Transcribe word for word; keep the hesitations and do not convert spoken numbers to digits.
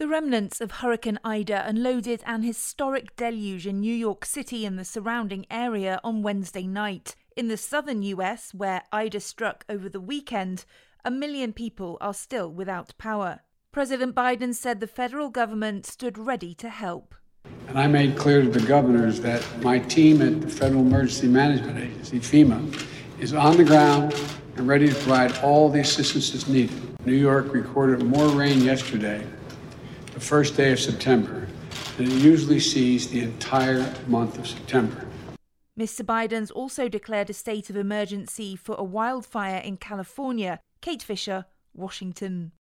The remnants of Hurricane Ida unloaded an historic deluge in New York City and the surrounding area on Wednesday night. In the southern U S, where Ida struck over the weekend, a million people are still without power. President Biden said the federal government stood ready to help. And I made clear to the governors that my team at the Federal Emergency Management Agency, FEMA, is on the ground and ready to provide all the assistance that's needed. New York recorded more rain yesterday, the first day of September, than it usually sees the entire month of September. Mister Biden's also declared a state of emergency for a wildfire in California. Kate Fisher, Washington.